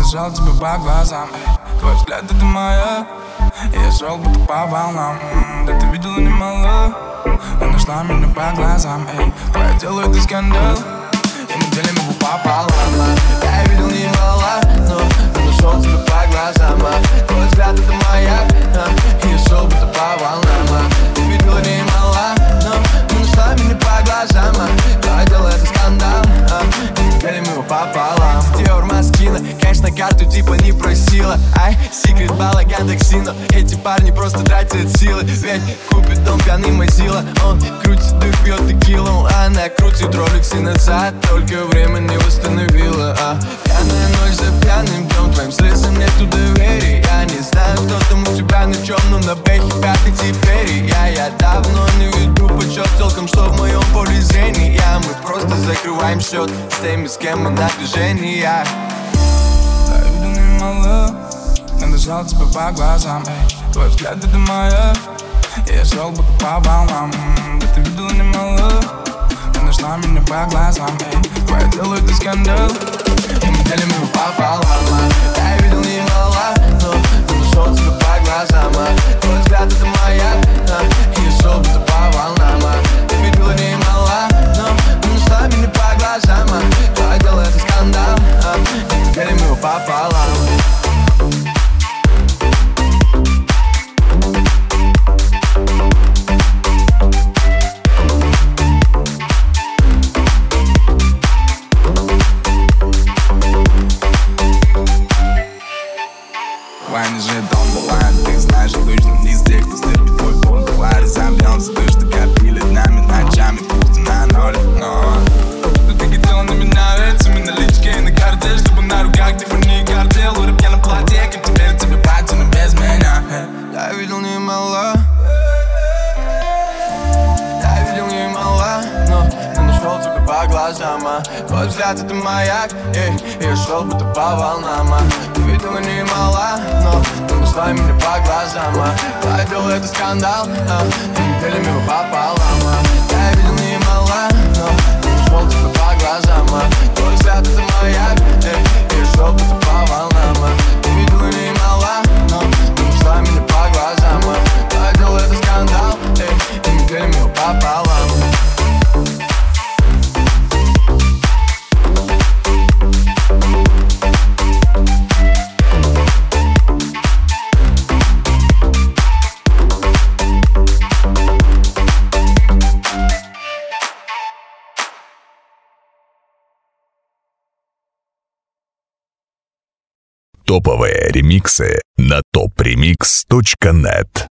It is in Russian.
нашел тебя по глазам, твой взгляд — это моя. Я шел будто по волнам, да ты видела немало. Ты нашла меня по глазам, твое тело — это скандал. И мы делим его пополам. Я видел немало, но нашел тебя по глазам. Твой взгляд — это маяк, я шел будто по волнам. Ты видела немало, но нашла меня по глазам. Твое дело — это скандал, и мы делим его пополам. Диор Маскина, конечно, карту типа не просила. Ай, секрет балаган токсина. Эти парни просто тратят силы. Ведь купит дом пьяный Мазила. Он крутит и пьет текилу, она крутит роликсы назад. Только время не восстановила. Пьяная ночь за пьяным днем, твоим слезам нету доверия. Я не знаю, кто там у тебя на чем, но на бэхе пятый теперь. Я давно не веду подсчет целком, что в моем поле зрения. Мы просто закрываем счет с теми, с кем мы на движении. Я видел немало, но нашел тебя по глазам, твой взгляд — это моя. Я шел будто по волнам, да ты видела немало. Ты нашла меня по глазам, твое тело — это скандал. И мы делим его пополам. Я видел немало, но нашел тебя по глазам. Твой взгляд — это маяк, я шел будто по волнам. Ты видела немало, но нашла меня по глазам. Твое дело — это скандал, и мы делим его пополам. Ваня же дом бывает, ты знаешь, обычно не из тех, кто слепит твой пол. Давай разобьемся, то, что копили нами ночами, пусть на ноль, но ты хотела на меня, ведь именно налички и на карте, чтобы на руках Тиффани и Картил. В рыбьяном платье, как теперь тебе платье, но без меня. Я видел немало, я видел немало, но нашел тебя по глазам. Твой взгляд — это маяк, я шел будто по волнам. Ты видела немало, но нашла меня по глазам. Твое дело — это скандал, и мы делим его пополам. Я видел немало, но нашел тебя по глазам. Твой взгляд — это маяк, я шел будто по волнам. Ты видела немало, но нашла меня по глазам. Твое дело — это скандал, и мы делим его пополам. Топовые ремиксы на topremix.net.